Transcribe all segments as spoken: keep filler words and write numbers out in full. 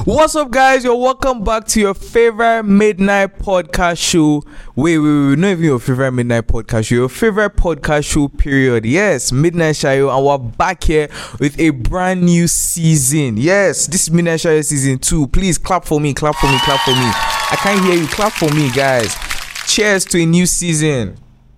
What's up, guys? You're welcome back to your favorite midnight podcast show. Wait, wait, wait, not even your favorite midnight podcast show, your favorite podcast show, period. Yes, Midnight Shayo, and we're back here with a brand new season. Yes, this is Midnight Shayo season two. Please clap for me, clap for me, clap for me. I can't hear you. Clap for me, guys. Cheers to a new season.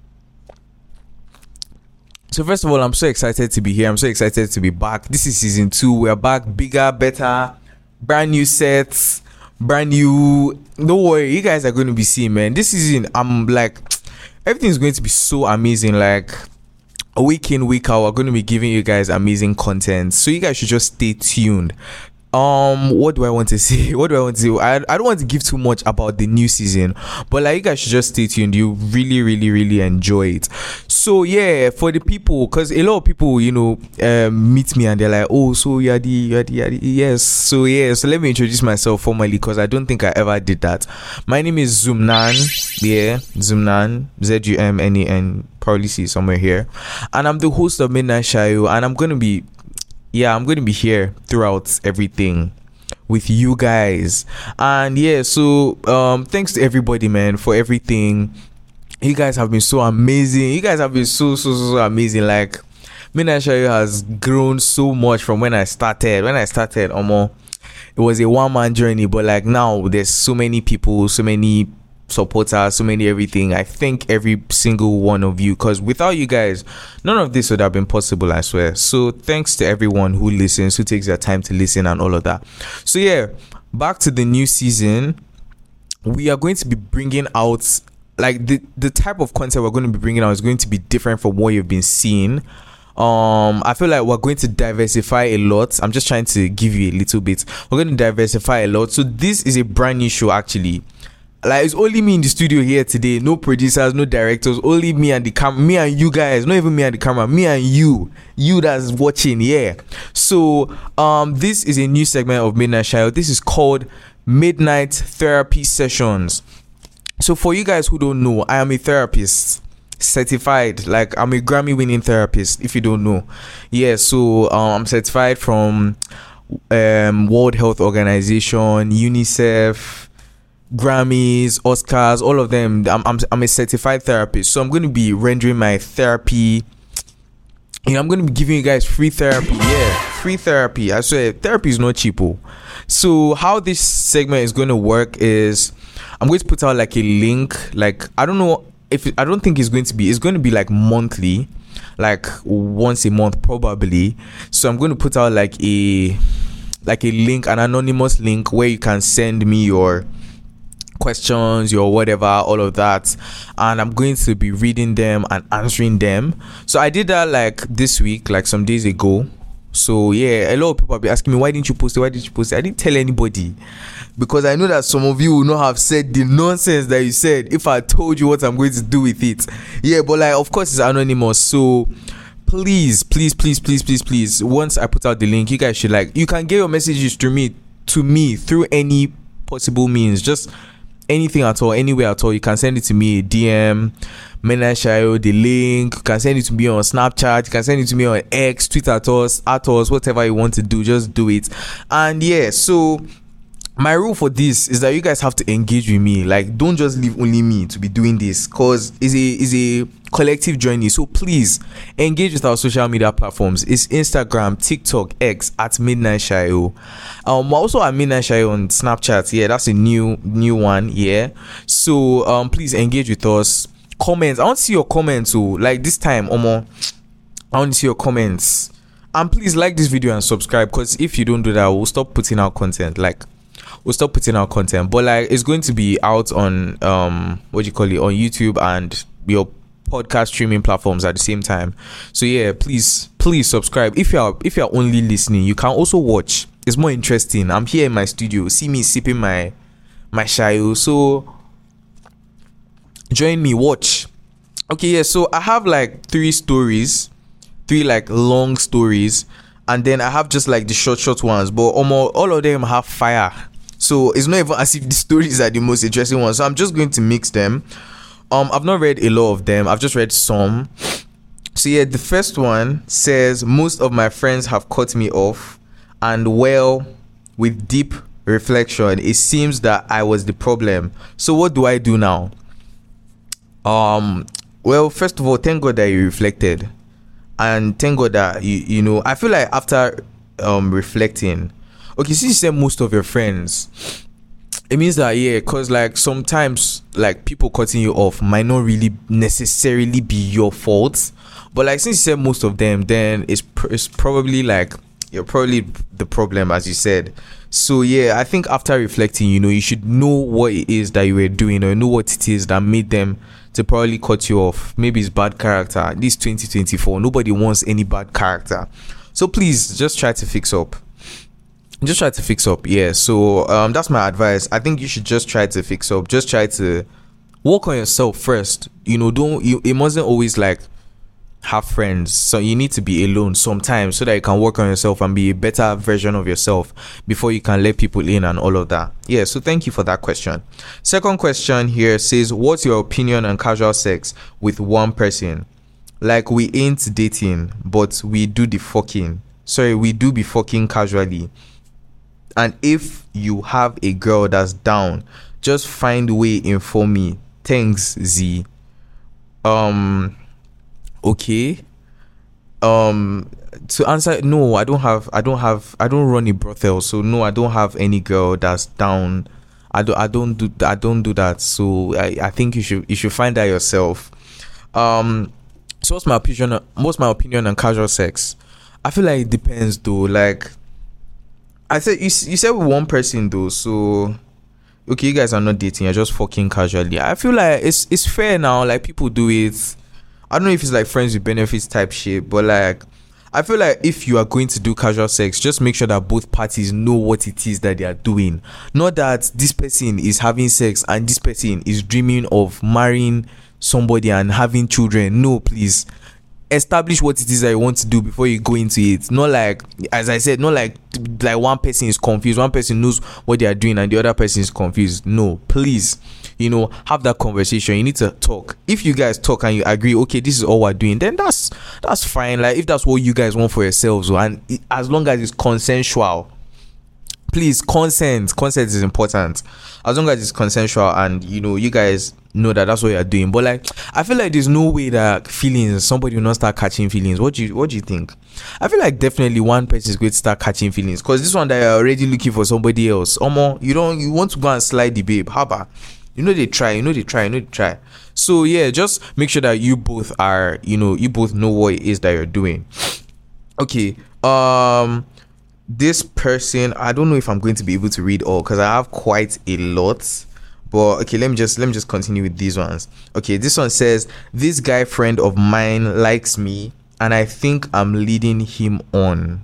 So first of all, I'm so excited to be here. I'm so excited to be back. This is season two. We're back, bigger, better, brand new sets, brand new. Don't worry, you guys are going to be seeing, man. This season, I'm like, everything's going to be so amazing. Like, a week in, week out, we're going to be giving you guys amazing content. So you guys should just stay tuned. Um, what do I want to say? What do I want to say? I, I don't want to give too much about the new season, but like, you guys should just stay tuned. You really, really, really enjoy it. So yeah, for the people, because a lot of people, you know, um, meet me and they're like, oh, so you're the, you're the, you're the, yes. So yeah, so let me introduce myself formally, because I don't think I ever did that. My name is Zumnan. Yeah, Zumnan, Z U M N A N, probably see somewhere here, and I'm the host of Midnight Shayo, and I'm gonna be yeah I'm going to be here throughout everything with you guys. And yeah, so um thanks to everybody, man, for everything. You guys have been so amazing. You guys have been so so so, so amazing. Like, Midnight Shayo has grown so much from when I started when I started almost. It was a one-man journey, but like now there's so many people, so many supporters, so many everything. I thank every single one of you, because without you guys, none of this would have been possible, I swear. So thanks to everyone who listens, who takes their time to listen and all of that. So yeah, back to the new season. We are going to be bringing out, like, the the type of content we're going to be bringing out is going to be different from what you've been seeing. um I feel like we're going to diversify a lot. I'm just trying to give you a little bit. We're going to diversify a lot. So this is a brand new show, actually. Like, it's only me in the studio here today. No producers, no directors. Only me and the camera. Me and you guys. Not even me and the camera. Me and you. You that's watching. Yeah. So, um, this is a new segment of Midnight Shayo. This is called Midnight Therapy Sessions. So, for you guys who don't know, I am a therapist. Certified. Like, I'm a Grammy-winning therapist, if you don't know. Yeah. So, um, I'm certified from um World Health Organization, UNICEF, Grammys, Oscars, all of them. I'm, I'm I'm a certified therapist, so I'm going to be rendering my therapy. You know, I'm going to be giving you guys free therapy. Yeah, free therapy. I swear, therapy is not cheapo. So how this segment is going to work is, I'm going to put out like a link. Like, I don't know if I don't think it's going to be. It's going to be like monthly, like once a month probably. So I'm going to put out like a like a link, an anonymous link, where you can send me your questions, your whatever, all of that, and I'm going to be reading them and answering them. So I did that like this week, like some days ago. So yeah, a lot of people have been asking me, why didn't you post it? Why didn't you post it? I didn't tell anybody, because I know that some of you will not have said the nonsense that you said if I told you what I'm going to do with it. Yeah, but like, of course, it's anonymous. So please, please, please, please, please, please, once I put out the link, you guys should, like, you can get your messages to me to me through any possible means. Just anything at all, anywhere at all. You can send it to me, D M, Midnight Shayo, the link. You can send it to me on Snapchat. You can send it to me on X, Twitter at us, at us, whatever you want to do, just do it. And yeah, so my rule for this is that you guys have to engage with me. Like, don't just leave only me to be doing this, because it's a is a collective journey. So please engage with our social media platforms. It's Instagram, TikTok, X at Midnight Shayo. Um, also at Midnight Shayo on Snapchat. Yeah, that's a new new one. Yeah. So um, please engage with us. Comments. I want to see your comments. So like this time, Omo, I want to see your comments. And please like this video and subscribe, because if you don't do that, we'll stop putting out content. Like, we'll stop putting out content. But like, it's going to be out on um, what do you call it, on YouTube and your podcast streaming platforms at the same time. So yeah, please please subscribe. If you're if you're only listening, you can also watch. It's more interesting. I'm here in my studio, see me sipping my my shayo. So join me, watch. Okay, yeah, so I have like three stories, three like long stories, and then I have just like the short short ones, but almost all of them have fire. So it's not even as if the stories are the most interesting ones. So I'm just going to mix them. Um, I've not read a lot of them. I've just read some. So yeah, the first one says, most of my friends have cut me off, and well, with deep reflection, it seems that I was the problem. So what do I do now? Um well, first of all, thank God that you reflected, and thank God that you you know I feel like after um reflecting, okay, since you said most of your friends, it means that, yeah, because like sometimes like people cutting you off might not really necessarily be your fault, but like since you said most of them, then it's, pr- it's probably like you're probably the problem, as you said. So yeah, I think after reflecting, you know, you should know what it is that you were doing, or know what it is that made them to probably cut you off. Maybe it's bad character. This twenty twenty-four, nobody wants any bad character, so please just try to fix up. Just try to fix up. Yeah, so um that's my advice. I think you should just try to fix up. Just try to work on yourself first. You know, don't you it mustn't always like have friends, so you need to be alone sometimes so that you can work on yourself and be a better version of yourself before you can let people in and all of that. Yeah, so thank you for that question. Second question here says, what's your opinion on casual sex with one person? Like, we ain't dating, but we do the fucking sorry we do be fucking casually. And if you have a girl that's down, just find a way inform me. Thanks, Z. Um okay. Um to answer, no, I don't have I don't have I don't run a brothel, so no, I don't have any girl that's down. I don't I don't do I don't do that. So I, I think you should you should find that yourself. Um so what's my opinion on, what's my opinion on casual sex? I feel like it depends though. Like I said, you, you said with one person though, so okay, you guys are not dating, you're just fucking casually. I feel like it's it's fair now, like people do it. I don't know if it's like friends with benefits type shit, but like I feel like if you are going to do casual sex, just make sure that both parties know what it is that they are doing. Not that this person is having sex and this person is dreaming of marrying somebody and having children. No, please. Establish what it is that you want to do before you go into it. Not like, as I said, not like like one person is confused, one person knows what they are doing and the other person is confused. No, please, you know, have that conversation. You need to talk. If you guys talk and you agree, okay, this is all we're doing, then that's that's fine. Like if that's what you guys want for yourselves, and it, as long as it's consensual. Please, consent consent is important. As long as it's consensual and you know you guys know that that's what you're doing. But like I feel like there's no way that feelings somebody will not start catching feelings. What do you what do you think? I feel like definitely one person is going to start catching feelings, because this one that you're already looking for somebody else. Omo, you don't you want to go and slide the babe. How about, you know they try, you know they try, you know they try. So yeah, just make sure that you both are, you know, you both know what it is that you're doing. Okay. Um this person, I don't know if I'm going to be able to read all because I have quite a lot. But okay, let me just let me just continue with these ones. Okay, this one says, this guy friend of mine likes me and I think I'm leading him on,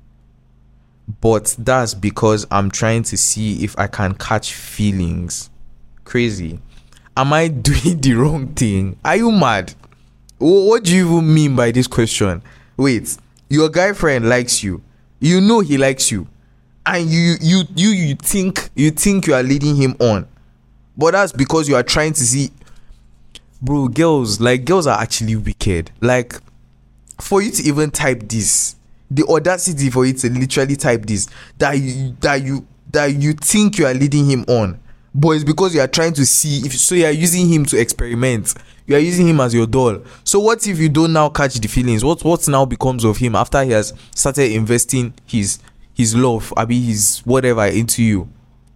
but that's because I'm trying to see if I can catch feelings. Crazy. Am I doing the wrong thing? Are you mad? What do you even mean by this question? Wait, your guy friend likes you, you know he likes you, and you you you you think you think you are leading him on, but that's because you are trying to see. Bro, girls like girls are actually wicked. Like, for you to even type this, the audacity for you to literally type this, that you that you that you think you are leading him on, but it's because you are trying to see if, so you are using him to experiment. You are using him as your doll. So what if you don't now catch the feelings? What what now becomes of him after he has started investing his his love, I mean his whatever, into you?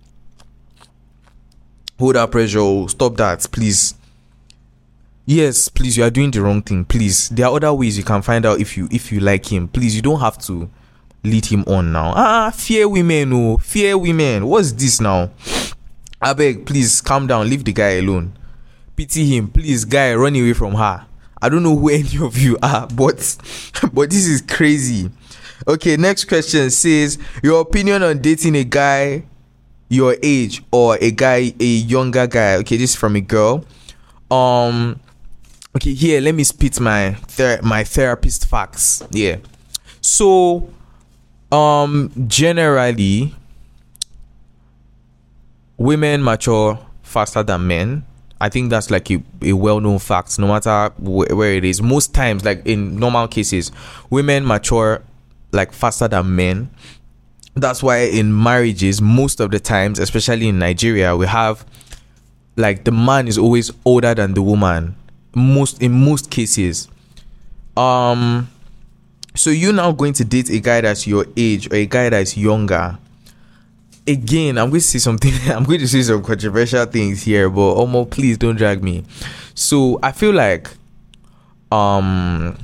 Hold that pressure. Oh, stop that, please. Yes, please, you are doing the wrong thing. Please, there are other ways you can find out if you if you like him. Please, you don't have to lead him on now. Ah, fear women, oh, fear women. What's this now? I beg, please calm down. Leave the guy alone. Pity him, please, guy. Run away from her. I don't know who any of you are, but but this is crazy. Okay, next question says, your opinion on dating a guy your age or a guy a younger guy. Okay, this is from a girl. Um. Okay, here let me spit my ther- my therapist facts. Yeah. So, um, generally, women mature faster than men. I think that's like a, a well-known fact, no matter wh- where it is. Most times, like in normal cases, women mature like faster than men. That's why in marriages, most of the times, especially in Nigeria, we have like the man is always older than the woman. Most in most cases. Um so you're now going to date a guy that's your age or a guy that's younger. Again, I'm going to say something. I'm going to say some controversial things here, but Omo, please don't drag me. So I feel like um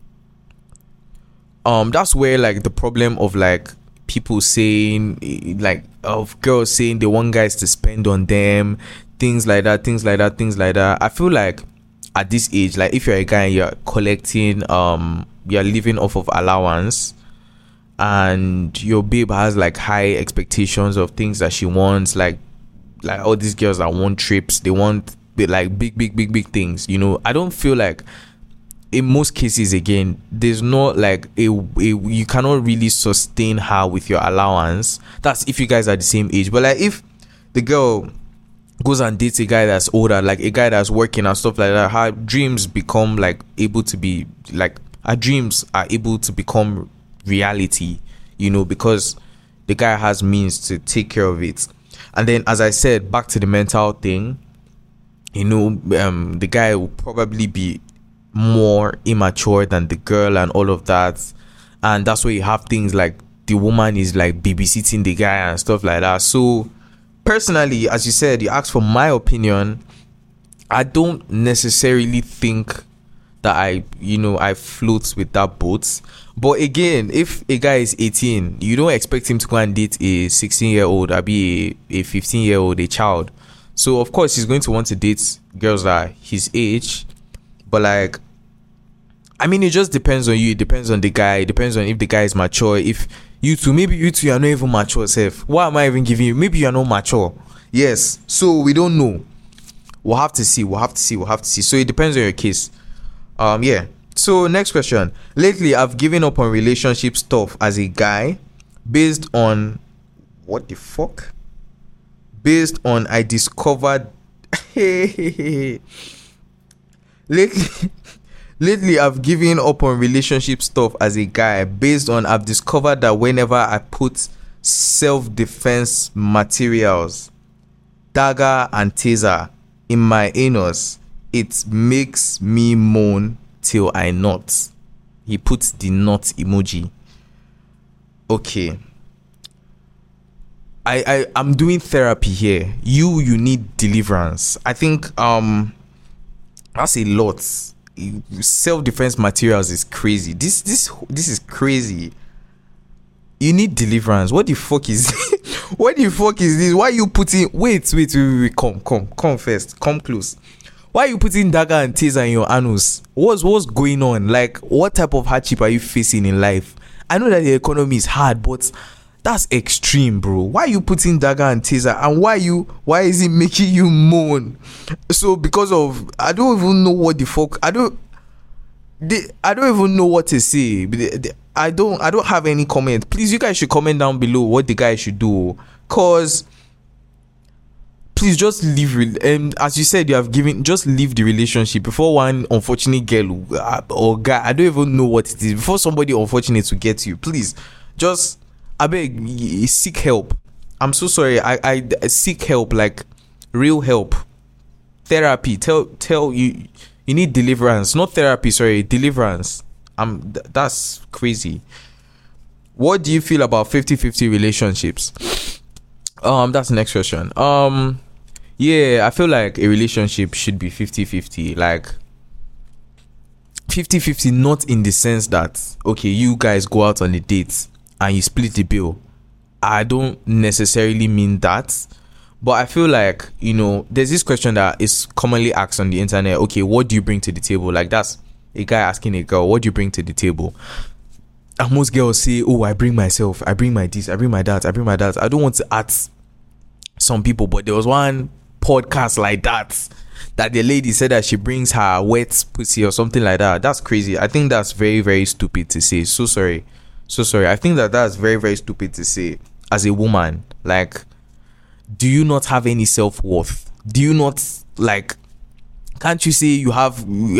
um that's where like the problem of like people saying like of girls saying they want guys to spend on them, things like that, things like that, things like that. I feel like at this age, like if you're a guy and you're collecting, um, you're living off of allowance, and your babe has like high expectations of things that she wants, like like all these girls that want trips, they want like big, big, big, big things. You know, I don't feel like in most cases, again, there's not like a, a you cannot really sustain her with your allowance. That's if you guys are the same age. But like if the girl goes and dates a guy that's older, like a guy that's working and stuff like that, her dreams become like able to be like her dreams are able to become reality, you know, because the guy has means to take care of it. And then, as I said, back to the mental thing, you know, um the guy will probably be more immature than the girl and all of that, and that's where you have things like the woman is like babysitting the guy and stuff like that. So personally, as you said, you asked for my opinion, I don't necessarily think that I, you know, I float with that boat. But again, if a guy is eighteen, you don't expect him to go and date a sixteen year old or be a, a fifteen year old, a child. So of course he's going to want to date girls that are his age. But like, I mean, it just depends on you. It depends on the guy. It depends on if the guy is mature. If you two, maybe you two are not even mature self. Why am I even giving you? Maybe you are not mature. Yes. So we don't know. We'll have to see. We'll have to see. We'll have to see. So it depends on your case. Um, yeah. So next question. Lately, I've given up on relationship stuff as a guy based on what the fuck? Based on I discovered. Lately, lately, I've given up on relationship stuff as a guy based on I've discovered that whenever I put self-defense materials, dagger and taser in my anus, it makes me moan till I nut. He puts the nut emoji. Okay. I, I I'm doing therapy here. You you need deliverance. I think um that's a lot. Self-defense materials is crazy. This this this is crazy. You need deliverance. What the fuck is what the fuck is this? Why are you putting wait wait wait wait, wait. come come come first come close. Why are you putting dagger and taser in your anus? What's what's going on? Like, what type of hardship are you facing in life? I know that the economy is hard, but that's extreme, bro. Why are you putting dagger and taser? And why you why is it making you moan? So because of I don't even know what the fuck I don't the, I don't even know what to say. I don't I don't have any comment. Please, you guys should comment down below what the guy should do. Cause please just leave. And um, as you said, you have given. Just leave the relationship before one unfortunate girl or guy. I don't even know what it is. Before somebody unfortunate to get you, please just. I beg, seek help. I'm so sorry. I, I I seek help, like real help, therapy. Tell tell you you need deliverance, not therapy. Sorry, deliverance. Um, th- that's crazy. What do you feel about fifty-fifty relationships? Um, that's the next question. Um, yeah, I feel like a relationship should be fifty-fifty. Like fifty-fifty, not in the sense that okay, you guys go out on a date and you split the bill. I don't necessarily mean that, but I feel like, you know, there's this question that is commonly asked on the internet. Okay, what do you bring to the table? Like, that's a guy asking a girl, what do you bring to the table? And most girls say, oh, I bring myself, I bring my this, I bring my that, I bring my that. I don't want to add some people, but there was one podcast like that that the lady said that she brings her wet pussy or something like that. That's crazy. I think that's very, very stupid to say. So sorry. So sorry. I think that that's very, very stupid to say as a woman. Like, do you not have any self-worth? Do you not, like, can't you say you have, you have,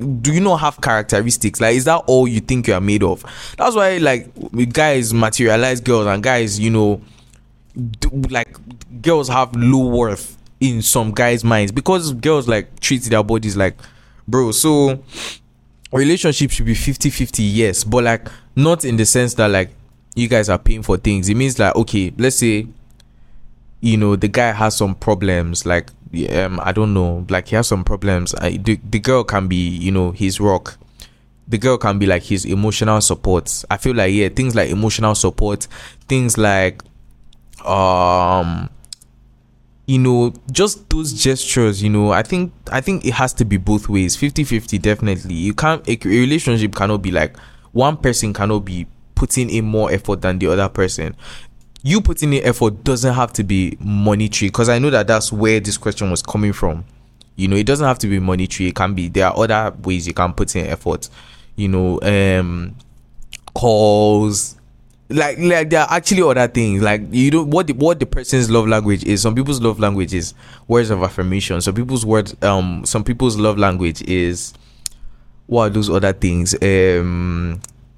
do you not have characteristics? Like, is that all you think you are made of? That's why, like, guys materialize girls, and guys, you know, do, like, girls have low worth in some guys' minds because girls like treat their bodies like, bro. So relationship should be fifty-fifty, yes, but like not in the sense that like you guys are paying for things. It means like, okay, let's say, you know, the guy has some problems, like um I don't know, like he has some problems. I, the, the girl can be, you know, his rock. The girl can be like his emotional support. I feel like, yeah, things like emotional support, things like um you know, just those gestures, you know, I think I think it has to be both ways, fifty-fifty. Definitely. You can't, a, a relationship cannot be like one person cannot be putting in more effort than the other person. You putting in effort doesn't have to be monetary, because I know that that's where this question was coming from. You know, it doesn't have to be monetary. It can be, there are other ways you can put in effort, you know, um calls, like like there are actually other things, like, you know, what the, what the person's love language is. Some people's love language is words of affirmation. Some people's words um some people's love language is, what are those other things? um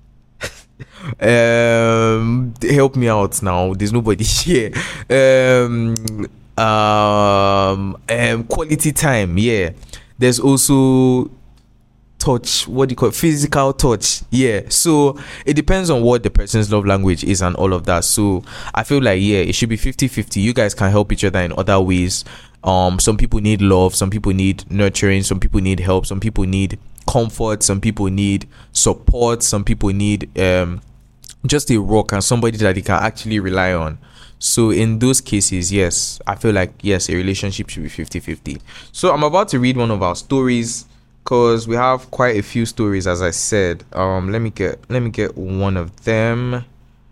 um help me out now, there's nobody here. um um um quality time, yeah. There's also touch, what do you call it? Physical touch, yeah. So it depends on what the person's love language is and all of that. So I feel like, yeah, it should be fifty-fifty. You guys can help each other in other ways. Um some people need love, some people need nurturing, some people need help, some people need comfort, some people need support, some people need um just a rock and somebody that they can actually rely on. So in those cases, yes, I feel like, yes, a relationship should be fifty-fifty. So I'm about to read one of our stories, because we have quite a few stories, as I said. Um let me get let me get one of them.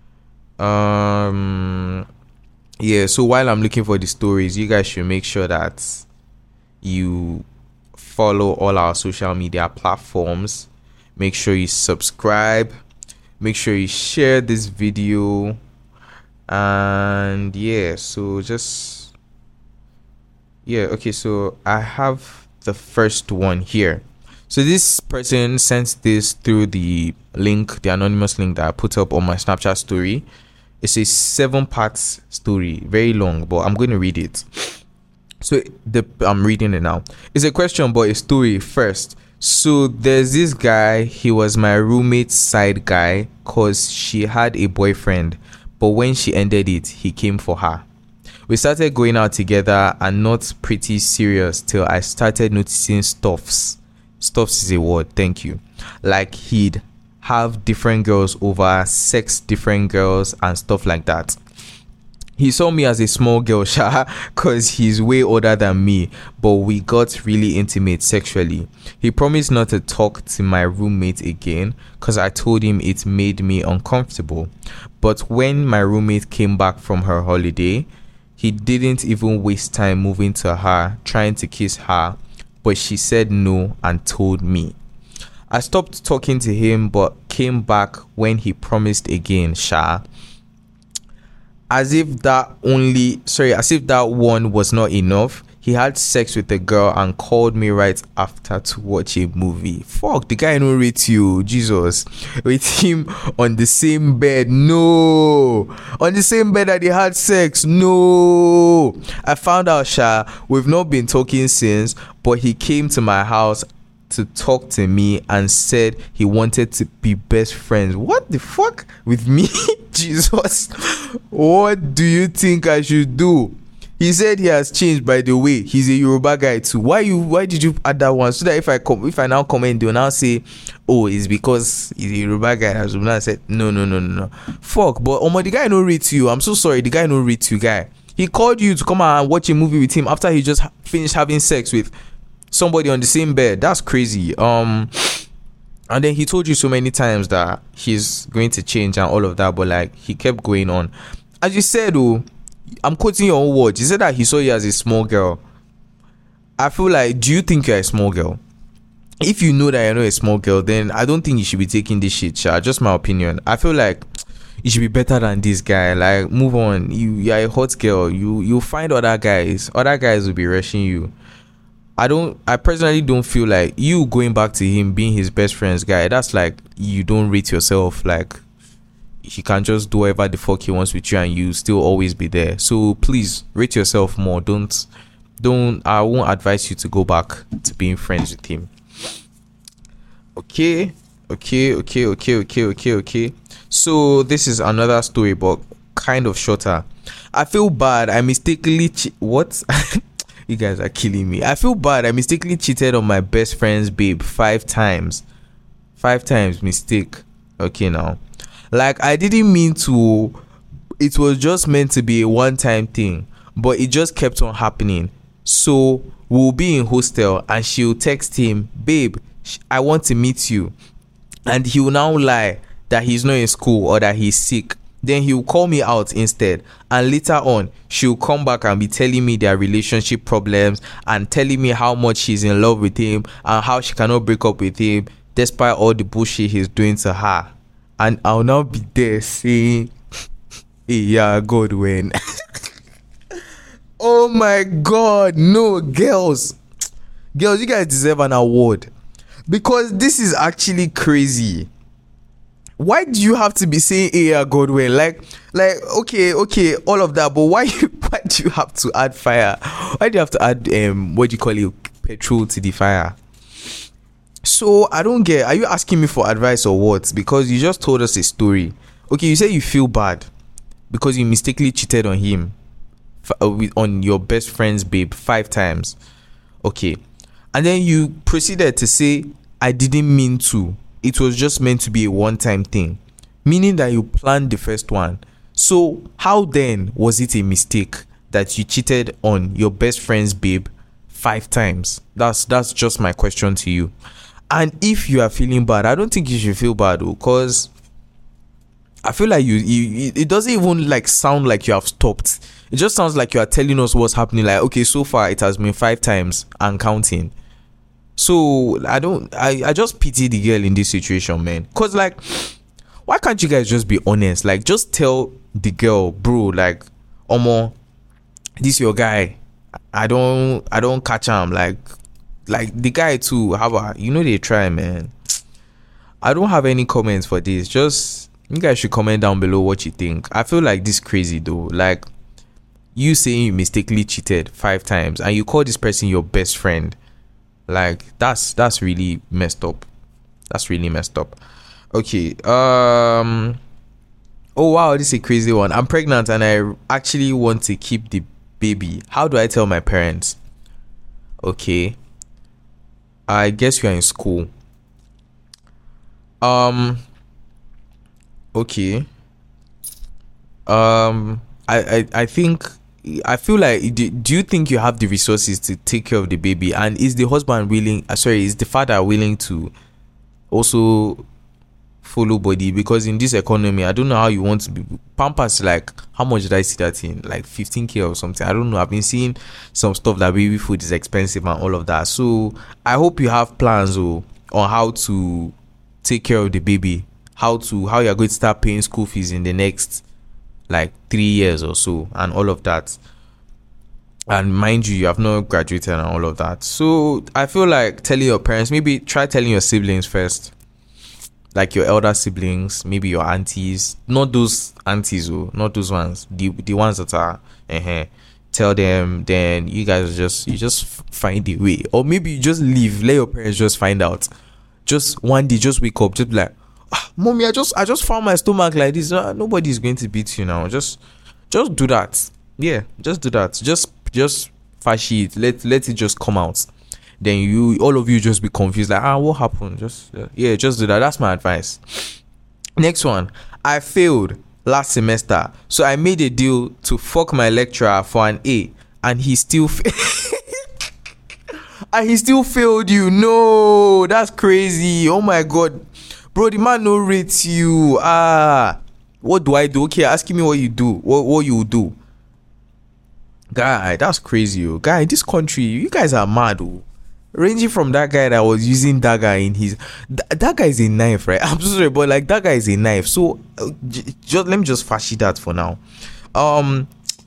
Um yeah, so while I'm looking for the stories, you guys should make sure that you follow all our social media platforms. Make sure you subscribe, make sure you share this video, and yeah, so just yeah, okay, so I have the first one here. So this person sent this through the link, the anonymous link that I put up on my Snapchat story. It's a seven part story, very long, but I'm going to read it. So the I'm reading it now. It's a question but a story first. So there's this guy, he was my roommate's side guy, cause she had a boyfriend, but when she ended it, he came for her. We started going out together and not pretty serious till I started noticing stuffs. Stuffs is a word, thank you. Like he'd have different girls over, sex different girls and stuff like that. He saw me as a small girl, Sha, cause he's way older than me, but we got really intimate sexually. He promised not to talk to my roommate again, cause I told him it made me uncomfortable. But when my roommate came back from her holiday, he didn't even waste time moving to her, trying to kiss her, but she said no and told me. I stopped talking to him, but came back when he promised again, Sha. As if that only, sorry, as if that one was not enough, he had sex with the girl and called me right after to watch a movie. Fuck, the guy no rate you, Jesus. With him on the same bed, no. On the same bed that they had sex, no. I found out, Sha, we've not been talking since, but he came to my house to talk to me and said he wanted to be best friends. What the fuck with me? Jesus, what do you think I should do? He said he has changed, by the way. He's a Yoruba guy too. Why you why did you add that one? So that if I come if I now comment, they'll now say, oh, it's because he's a Yoruba guy. As I said, no, no, no, no, no. Fuck, but Omo, the guy no read to you. I'm so sorry, the guy no read to you, guy. He called you to come out and watch a movie with him after he just finished having sex with somebody on the same bed. That's crazy. Um and then he told you so many times that he's going to change and all of that, but like he kept going on. As you said, oh, I'm quoting your own words. You said that he saw you as a small girl. I feel like, do you think you're a small girl? If you know that you're not a small girl, then I don't think you should be taking this shit, Sha. Just my opinion. I feel like you should be better than this guy. Like, move on. You you're a hot girl. You you'll find other guys. Other guys will be rushing you. I don't I personally don't feel like you going back to him being his best friend's guy. That's like you don't rate yourself. Like he can just do whatever the fuck he wants with you and you still always be there. So please rate yourself more. Don't don't I won't advise you to go back to being friends with him. Okay, okay, okay, okay, okay, okay, okay. So this is another story, but kind of shorter. I feel bad. I mistakenly che- what? You guys are killing me. I feel bad. I mistakenly cheated on my best friend's babe five times. Five times mistake. Okay, now. Like I didn't mean to. It was just meant to be a one-time thing, but it just kept on happening. So we'll be in hostel, and she'll text him, "Babe, I want to meet you," and he will now lie that he's not in school or that he's sick. Then he'll call me out instead, and later on she'll come back and be telling me their relationship problems and telling me how much she's in love with him and how she cannot break up with him despite all the bullshit he's doing to her. And I'll now be there saying, "Hey, yeah, God, when." Oh my God, no, girls, girls, you guys deserve an award because this is actually crazy. Why do you have to be saying "Hey, yeah, Godwin"? Like, like, okay, okay, all of that, but why, why do you have to add fire? Why do you have to add um, what do you call it, petrol to the fire? So I don't get. Are you asking me for advice or what? Because you just told us a story. Okay, you say you feel bad because you mistakenly cheated on him, on your best friend's babe five times. Okay, and then you proceeded to say, "I didn't mean to. It was just meant to be a one-time thing," meaning that you planned the first one. So how then was it a mistake that you cheated on your best friend's babe five times? That's that's just my question to you. And if you are feeling bad, I don't think you should feel bad, because I feel like you, you it doesn't even like sound like you have stopped. It just sounds like you are telling us what's happening. Like, okay, so far it has been five times and counting. So I don't I, I just pity the girl in this situation, man. Cause like, why can't you guys just be honest? Like, just tell the girl, bro, like, Omo, this your guy. I don't I don't catch him. Like like the guy too. How about, you know, they try, man. I don't have any comments for this. Just you guys should comment down below what you think. I feel like this crazy though. Like, you saying you mistakenly cheated five times and you call this person your best friend. Like, that's that's really messed up. That's really messed up. Okay. Um. Oh wow, this is a crazy one. I'm pregnant and I actually want to keep the baby. How do I tell my parents? Okay. I guess you are in school. Um. Okay. Um. I I I think. I feel like, do, do you think you have the resources to take care of the baby? And is the husband willing, uh, sorry, is the father willing to also follow body? Because in this economy, I don't know how you want to be. Pampers, like, how much did I see that in? Like fifteen K or something. I don't know. I've been seeing some stuff that baby food is expensive and all of that. So I hope you have plans oh, on how to take care of the baby. How to, how you're going to start paying school fees in the next like three years or so and all of that. And mind you, you have not graduated and all of that. So I feel like telling your parents, maybe try telling your siblings first, like your elder siblings, maybe your aunties, not those aunties, oh, not those ones, the the ones that are uh-huh. Tell them, then you guys just you just find a way, or maybe you just leave, let your parents just find out. Just one day, just wake up, just be like, "Mommy, I just I just found my stomach like this." Uh, nobody's going to beat you now. Just just do that. Yeah, just do that. Just just fashi it. Let let it just come out. Then you all of you just be confused, like, ah, what happened? Just uh, yeah, just do that. That's my advice. Next one. I failed last semester, so I made a deal to fuck my lecturer for an A, and he still fa- and he still failed you. No, that's crazy. Oh my God. Bro, the man no rates you. Ah, what do I do? Okay, asking me what you do. What what you do? Guy, that's crazy. Oh. Guy, in this country, you guys are mad. Oh. Ranging from that guy that was using dagger in his... Th- that guy is a knife, right? I'm so sorry, but like, that guy is a knife. So, uh, j- just let me just fashi that for now. Um,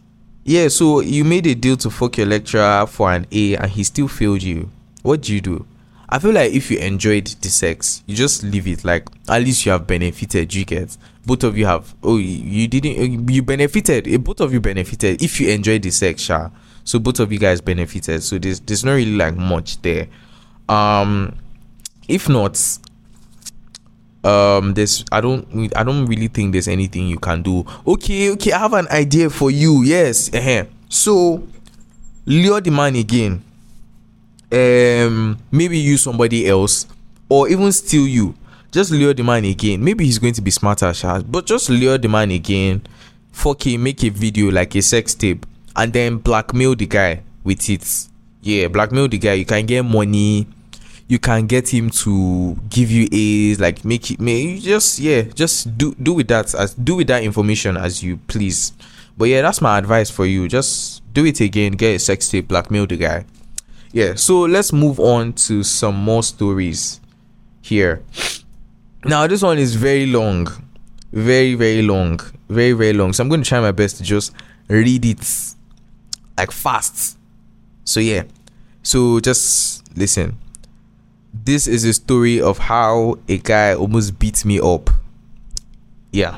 Yeah, so you made a deal to fuck your lecturer for an A and he still failed you. What do you do? I feel like if you enjoyed the sex, you just leave it. Like, at least you have benefited. You get, both of you have. Oh, you didn't. You benefited. eh, Both of you benefited. If you enjoyed the sex, sha. So both of you guys benefited. So there's there's not really like much there. Um, if not, um, there's I don't I don't really think there's anything you can do. Okay, okay, I have an idea for you. Yes. uh So lure the man again. Um, maybe use somebody else, or even steal you. Just lure the man again. Maybe he's going to be smarter, sha, but just lure the man again. Fuck him, make a video like a sex tape, and then blackmail the guy with it. Yeah, blackmail the guy. You can get money. You can get him to give you A's, like make it. May you just yeah, just do do with that as do with that information as you please. But yeah, that's my advice for you. Just do it again. Get a sex tape. Blackmail the guy. Yeah, so let's move on to some more stories here. Now, this one is very long, very, very long, very, very long. So I'm going to try my best to just read it like fast. So yeah, so just listen. This is a story of how a guy almost beat me up. Yeah.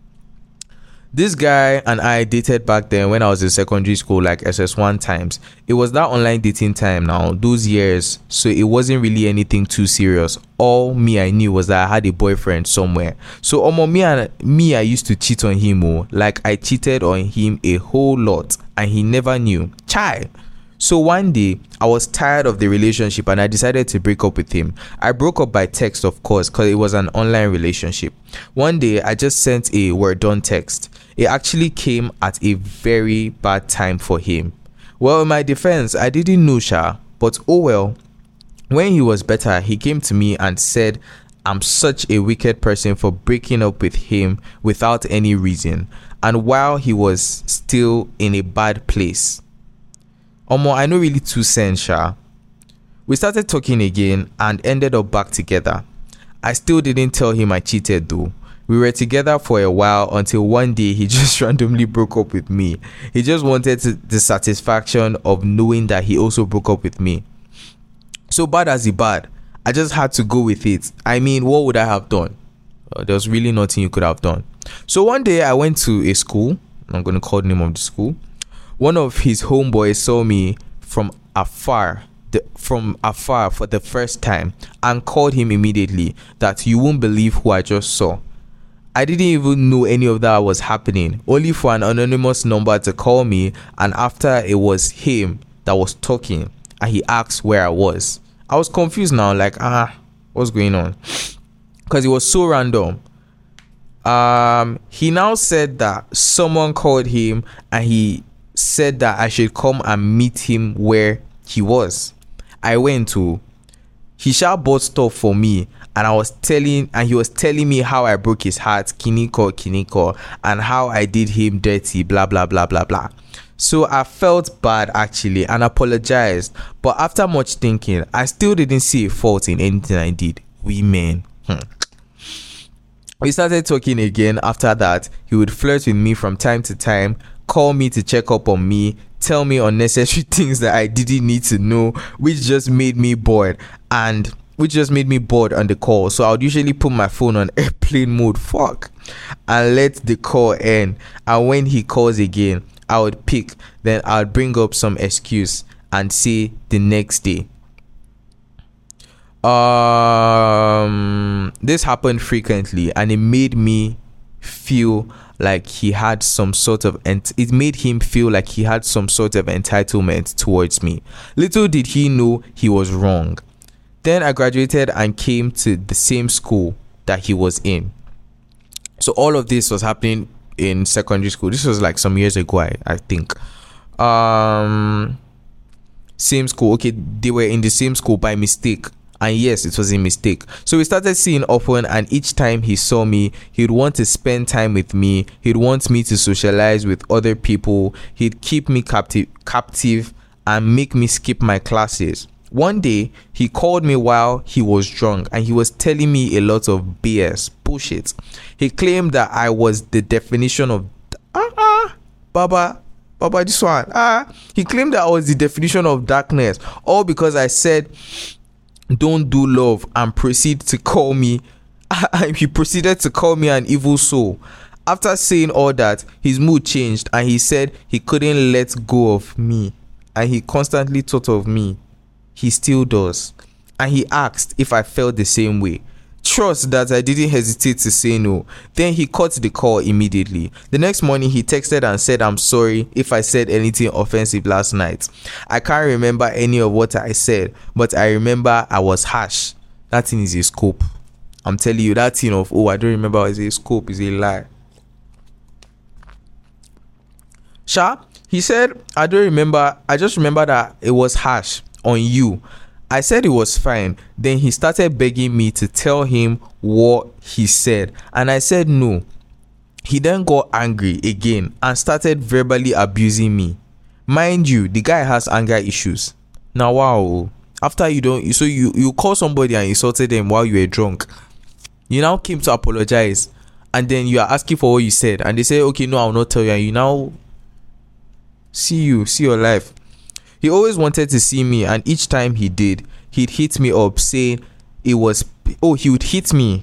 This guy and I dated back then when I was in secondary school, like S S one times. It was that online dating time now, those years. So it wasn't really anything too serious. All me I knew was that I had a boyfriend somewhere. So um, me and me, I used to cheat on him. Oh, like I cheated on him a whole lot, and he never knew. Chai. So one day, I was tired of the relationship and I decided to break up with him. I broke up by text, of course, because it was an online relationship. One day, I just sent a "we're done" text. It actually came at a very bad time for him. Well, in my defense, I didn't know Sha, but oh well. When he was better, he came to me and said, I'm such a wicked person for breaking up with him without any reason, and while he was still in a bad place. Omo, I know really too sense, Sha. We started talking again and ended up back together. I still didn't tell him I cheated though. We were together for a while until one day he just randomly broke up with me. He just wanted to, the satisfaction of knowing that he also broke up with me. So bad as he bad, I just had to go with it. I mean, what would I have done? Uh, there was really nothing you could have done. So one day I went to a school. I'm going to call the name of the school. One of his homeboys saw me from afar, the, from afar for the first time, and called him immediately that you won't believe who I just saw. I didn't even know any of that was happening, only for an anonymous number to call me, and after it was him that was talking, and he asked where I was. I was confused now, like, ah, what's going on? Because it was so random. Um, he now said that someone called him, and he said that I should come and meet him where he was. I went to. He shall bought stuff for me, and I was telling, and he was telling me how I broke his heart, kiniko kiniko, and how I did him dirty, blah blah blah blah blah. So I felt bad actually and apologized, but after much thinking, I still didn't see a fault in anything I did. Women. Hmm. We started talking again. After that, he would flirt with me from time to time, call me to check up on me, tell me unnecessary things that I didn't need to know, which just made me bored and which just made me bored on the call. So I would usually put my phone on airplane mode, fuck, and let the call end. And when he calls again, I would pick, then I would bring up some excuse and say the next day. Um, this happened frequently, and it made me feel like he had some sort of ent- it made him feel like he had some sort of entitlement towards me. Little did he know he was wrong. Then I graduated and came to the same school that he was in. So all of this was happening in secondary school. This was like some years ago, I, I think. Um, same school. Okay, they were in the same school by mistake. And yes, it was a mistake. So we started seeing often, and each time he saw me, he'd want to spend time with me. He'd want me to socialize with other people. He'd keep me captive, captive and make me skip my classes. One day, he called me while he was drunk, and he was telling me a lot of B S, bullshit. He claimed that I was the definition of ah, ah, Baba, Papa, this one. Ah, he claimed that I was the definition of darkness, all because I said, don't do love, and proceed to call me. He proceeded to call me an evil soul. After saying all that, his mood changed and he said he couldn't let go of me, and he constantly thought of me. He still does. And he asked if I felt the same way. Trust that I didn't hesitate to say no. Then he cut the call immediately. The next morning he texted and said, I'm sorry if I said anything offensive last night. I can't remember any of what I said, but I remember I was harsh. That thing is a scope. I'm telling you, that thing of, oh, I don't remember, is a scope, is a lie. Sha, he said, I don't remember, I just remember that it was harsh on you. I said it was fine. Then he started begging me to tell him what he said, and I said no. He then got angry again and started verbally abusing me. Mind you, the guy has anger issues. Now wow, after you don't, so you, you call somebody and insulted them while you were drunk. You now came to apologize, and then you are asking for what you said, and they say, okay, no, I'll not tell you, and you now see you, see your life. He always wanted to see me, and each time he did, he'd hit me up saying it was, oh, he would hit me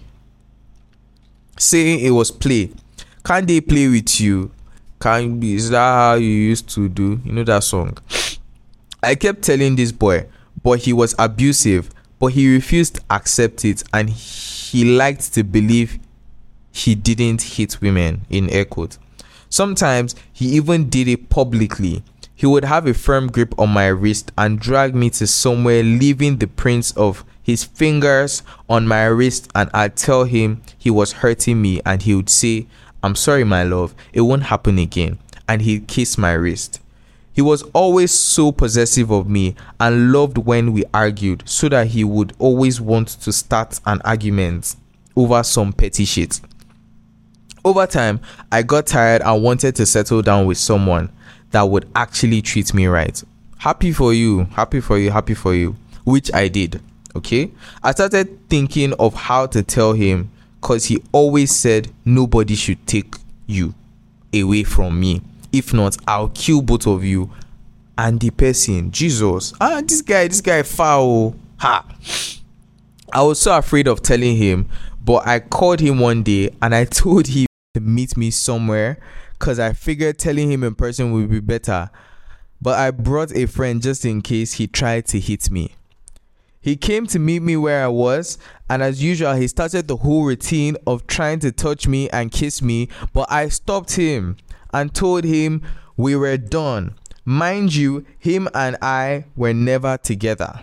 saying it was play. Can't they play with you? Can be, is that how you used to do? You know that song? I kept telling this boy, but he was abusive, but he refused to accept it, and he liked to believe he didn't hit women, in air quotes. Sometimes he even did it publicly. He would have a firm grip on my wrist and drag me to somewhere, leaving the prints of his fingers on my wrist, and I'd tell him he was hurting me, and he would say, I'm sorry, my love, it won't happen again, and he'd kiss my wrist. He was always so possessive of me and loved when we argued, so that he would always want to start an argument over some petty shit. Over time, I got tired and wanted to settle down with someone that would actually treat me right. Happy for you, happy for you, happy for you, which I did. Okay, I started thinking of how to tell him, because he always said nobody should take you away from me. If not, I'll kill both of you. And the person, Jesus, ah, this guy, this guy foul. Ha! I was so afraid of telling him, but I called him one day and I told him to meet me somewhere, because I figured telling him in person would be better. But I brought a friend just in case he tried to hit me. He came to meet me where I was, and as usual, he started the whole routine of trying to touch me and kiss me, but I stopped him and told him we were done. Mind you, him and I were never together.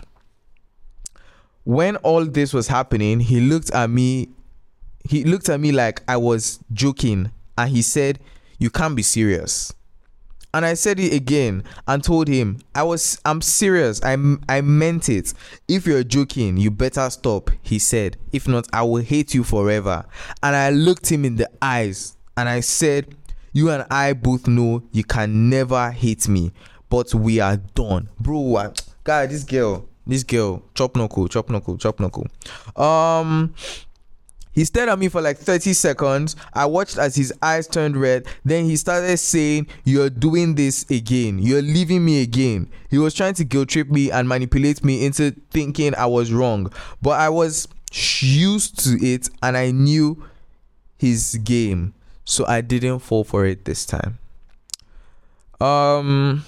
When all this was happening, he looked at me, he looked at me like I was joking, and he said, you can't be serious. And I said it again and told him I was I'm serious. I I meant it. If you're joking, you better stop, he said. If not, I will hate you forever. And I looked him in the eyes and I said, you and I both know you can never hate me, but we are done. Bro, I, God, this girl, this girl, chop knuckle, chop knuckle, chop knuckle. Um He stared at me for like thirty seconds. I watched as his eyes turned red. Then he started saying, you're doing this again. You're leaving me again. He was trying to guilt trip me and manipulate me into thinking I was wrong. But I was used to it and I knew his game. So I didn't fall for it this time. Um,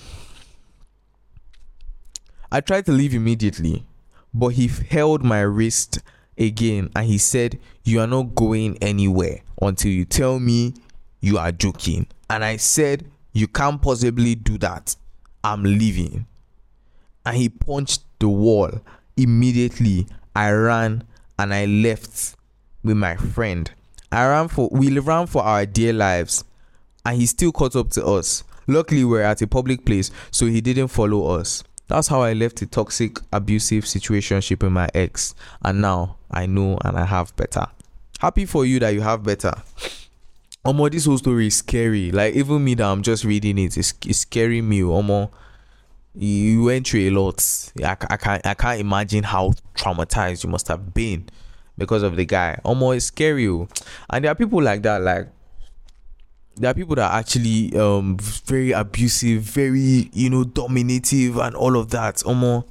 I tried to leave immediately, but he held my wrist again and he said, you are not going anywhere until you tell me you are joking. And I said, you can't possibly do that. I'm leaving. And he punched the wall. Immediately I ran and I left with my friend. I ran for we ran for our dear lives, and he still caught up to us. Luckily we're at a public place, so he didn't follow us. That's how I left a toxic, abusive situationship with my ex. And now I know and I have better. Happy for you that you have better. Omo, this whole story is scary. Like, even me that I'm just reading it, it's, it's scaring me. Omo, you went through a lot. I, I, can't, I can't imagine how traumatized you must have been because of the guy. Omo, it's scary. And there are people like that. Like, there are people that are actually um very abusive, very, you know, dominative and all of that. Almost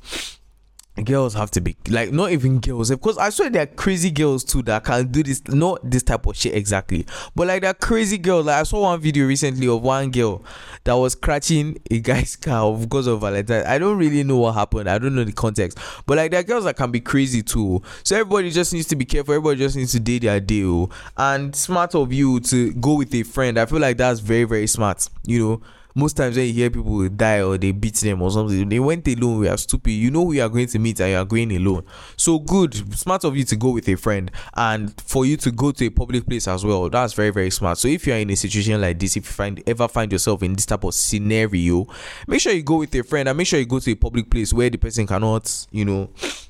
girls have to be like, not even girls, because I swear there are crazy girls too that can do this, not this type of shit exactly, but like there are crazy girls. Like I saw one video recently of one girl that was scratching a guy's car because of Valentine. I don't really know what happened, I don't know the context, but like there are girls that can be crazy too. So everybody just needs to be careful, everybody just needs to do their deal. And smart of you to go with a friend, I feel like that's very very smart. You know, most times when you hear people die or they beat them or something, they went alone, we are stupid. You know who you are going to meet and you are going alone. So good, smart of you to go with a friend, and for you to go to a public place as well. That's very very smart. So if you are in a situation like this, if you find ever find yourself in this type of scenario, make sure you go with a friend, and make sure you go to a public place where the person cannot, you know,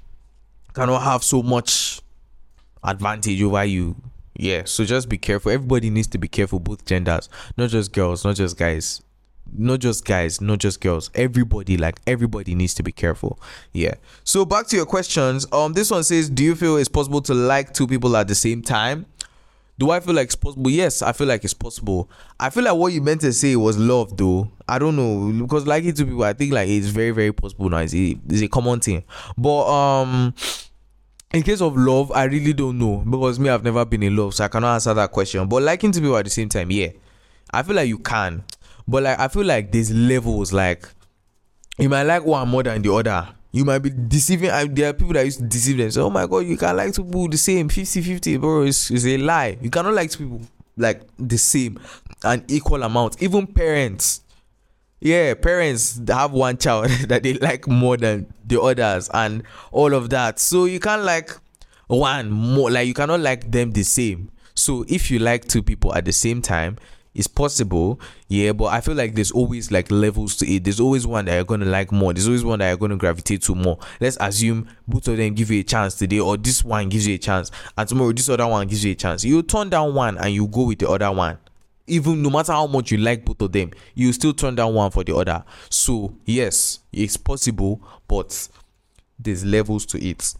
cannot have so much advantage over you. Yeah, so just be careful. Everybody needs to be careful, both genders, not just girls, not just guys, not just guys, not just girls. Everybody, like everybody needs to be careful. Yeah. So back to your questions. Um, this one says, do you feel it's possible to like two people at the same time? Do I feel like it's possible? Yes, I feel like it's possible. I feel like what you meant to say was love, though. I don't know, because liking two people, I think like it's very very possible now. It's a, it's a common thing. But um. in case of love, I really don't know, because me, I've never been in love, so I cannot answer that question. But liking two people at the same time, yeah, I feel like you can. But like I feel like there's levels. Like you might like one more than the other. You might be deceiving. I, there are people that used to deceive them. So, oh my god, you can like two people the same fifty fifty, bro. It's, it's a lie. You cannot like two people like the same and equal amount. Even parents, yeah, parents that have one child that they like more than the others and all of that. So you can't like one more, like you cannot like them the same. So if you like two people at the same time, it's possible, yeah, but I feel like there's always like levels to it. There's always one that you're gonna like more, there's always one that you're gonna gravitate to more. Let's assume both of them give you a chance today, or this one gives you a chance, and tomorrow this other one gives you a chance. You turn down one and you go with the other one. Even no matter how much you like both of them, you still turn down one for the other. So yes, it's possible, but there's levels to it.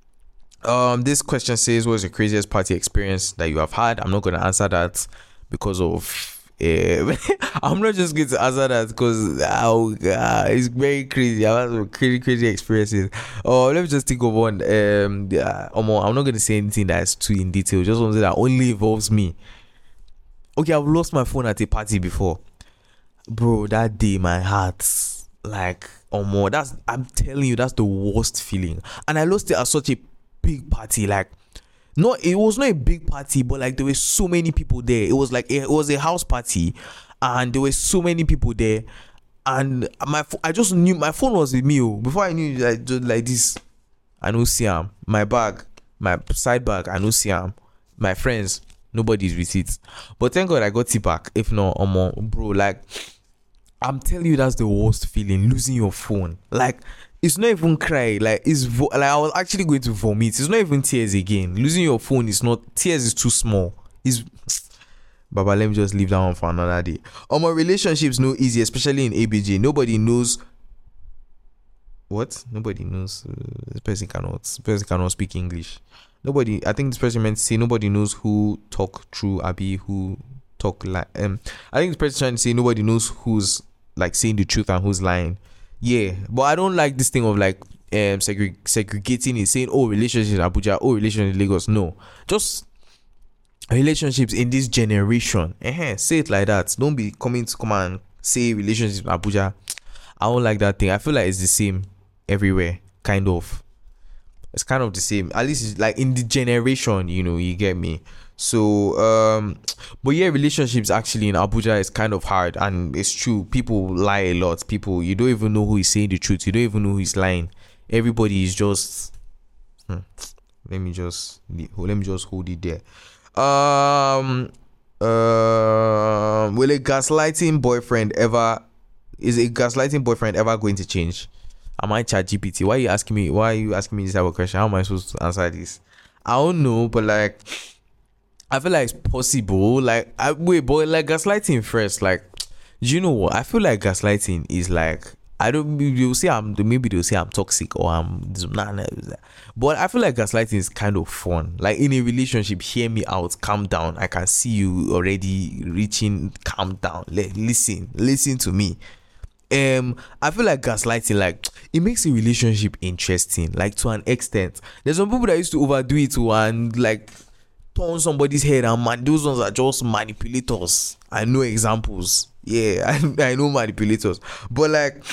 Um this question says, what's the craziest party experience that you have had? I'm not gonna answer that because of uh, I'm not just going to answer that because oh, uh, it's very crazy. I have some crazy crazy experiences. Oh, let me just think of one. Um yeah, I'm not going to say anything that's too in detail, just something that only involves me. Okay, I've lost my phone at a party before, bro. That day my heart, like, or more, that's, I'm telling you, that's the worst feeling. And I lost it at such a big party. Like, no, it was not a big party, but like there were so many people there. It was like a, it was a house party, and there were so many people there. And my I just knew my phone was with me. Oh, before I knew, like, just like this, I know Siam, my bag, my side bag, I know Siam, my friends, nobody's with it. But thank God I got it back. If not, um, bro, like, I'm telling you, that's the worst feeling, losing your phone. Like, it's not even cry, like it's vo- like I was actually going to vomit. It's not even tears again. Losing your phone is not, tears is too small. It's Baba, let me just leave that one for another day. Um, our relationships no easy, especially in A B J. Nobody knows what? Nobody knows. Uh, this person cannot. This person cannot speak English. Nobody. I think this person meant to say nobody knows who talk true, Abi, who talk like. Um, I think this person trying to say nobody knows who's like saying the truth and who's lying. Yeah, but I don't like this thing of like um segre- segregating it, saying, oh, relationships in Abuja, oh, relationships in Lagos. No, just relationships in this generation. Uh-huh. Say it like that. Don't be coming to come and say relationships in Abuja. I don't like that thing. I feel like it's the same everywhere, kind of. It's kind of the same. At least it's like in the generation, you know, you get me. So, um, but yeah, relationships actually in Abuja is kind of hard, and it's true. People lie a lot. People, you don't even know who is saying the truth. You don't even know who is lying. Everybody is just. Hmm, let me just let me just hold it there. Um, uh, will a gaslighting boyfriend ever? Is a gaslighting boyfriend ever going to change? Am I ChatGPT? Why are you asking me? Why are you asking me this type of question? How am I supposed to answer this? I don't know, but like, I feel like it's possible. Like, I wait, but like gaslighting first. Like, do you know what? I feel like gaslighting is like I don't. You'll say I'm. Maybe they'll say I'm toxic or I'm. Nah, nah, but I feel like gaslighting is kind of fun. Like in a relationship, hear me out. Calm down. I can see you already reaching. Calm down. Let listen. Listen to me. Um, I feel like gaslighting, like it makes a relationship interesting, like to an extent. There's some people that used to overdo it too and like turn somebody's head, and man, those ones are just manipulators. I know examples. Yeah, I, I know manipulators. But like,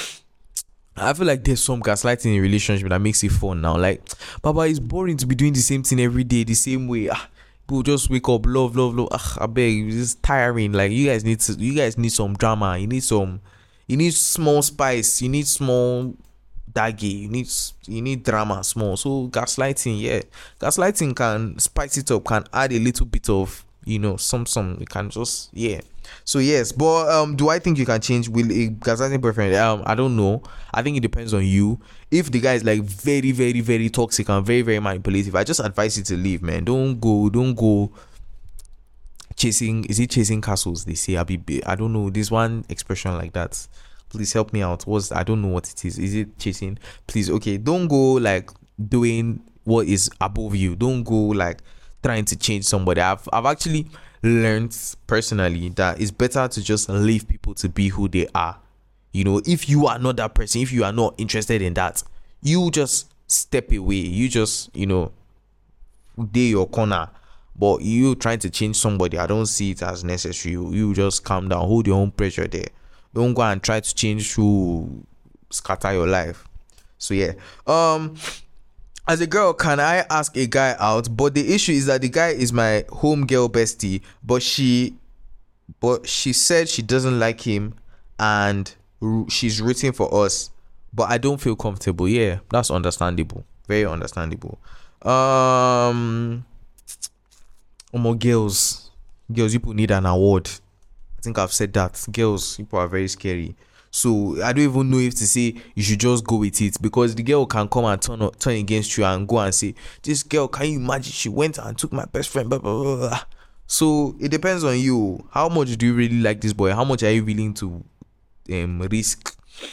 I feel like there's some gaslighting in a relationship that makes it fun now. Like, Baba, it's boring to be doing the same thing every day, the same way. Ah, people just wake up, love, love, love. Ah, I beg, it's tiring. Like, you guys need to, you guys need some drama. You need some. You need small spice. You need small daggy. You need you need drama small. So gaslighting, yeah, gaslighting can spice it up. Can add a little bit of you know some some. You can just yeah. So yes, but um, do I think you can change? Will a gaslighting boyfriend? Um, I don't know. I think it depends on you. If the guy is like very very very toxic and very very manipulative, I just advise you to leave, man. Don't go. Don't go. Chasing, is it chasing castles? They say. I be, I don't know. This one expression like that. Please help me out. What's I don't know what it is. Is it chasing? Please, okay. Don't go like doing what is above you. Don't go like trying to change somebody. I've I've actually learned personally that it's better to just leave people to be who they are. You know, if you are not that person, if you are not interested in that, you just step away. You just you know, day your corner. But you trying to change somebody, I don't see it as necessary. You, you just calm down, hold your own pressure there. Don't go and try to change to scatter your life. So yeah. Um as a girl, can I ask a guy out? But the issue is that the guy is my home girl bestie, but she but she said she doesn't like him and she's rooting for us. But I don't feel comfortable. Yeah, that's understandable. Very understandable. Um Oh more girls, girls, people need an award. I think I've said that. Girls, people are very scary. So I don't even know if to say you should just go with it, because the girl can come and turn turn against you and go and say, "This girl, can you imagine? She went and took my best friend." Blah, blah, blah, blah. So it depends on you. How much do you really like this boy? How much are you willing to um risk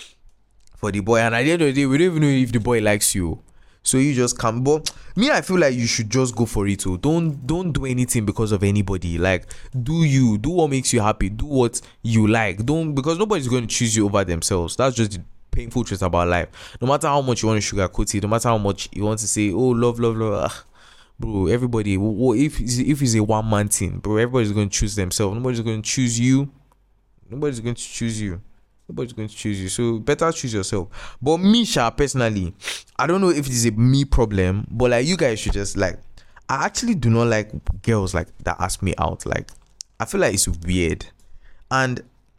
for the boy? And at the end of the day, we don't even know if the boy likes you. So you just come. But me, I feel like you should just go for it too. Don't don't do anything because of anybody. Like, do you do what makes you happy? Do what you like. Don't, because nobody's going to choose you over themselves. That's just the painful truth about life. No matter how much you want to sugarcoat it, no matter how much you want to say, oh, love, love, love, ah, bro, everybody, if if it's a one man thing, bro, everybody's going to choose themselves. Nobody's going to choose you. Nobody's going to choose you. Nobody's going to choose you. So better choose yourself. But me, Sha, personally, I don't know if it is a me problem, but like, you guys should just like, I actually do not like girls like that ask me out. Like, I feel like it's weird, and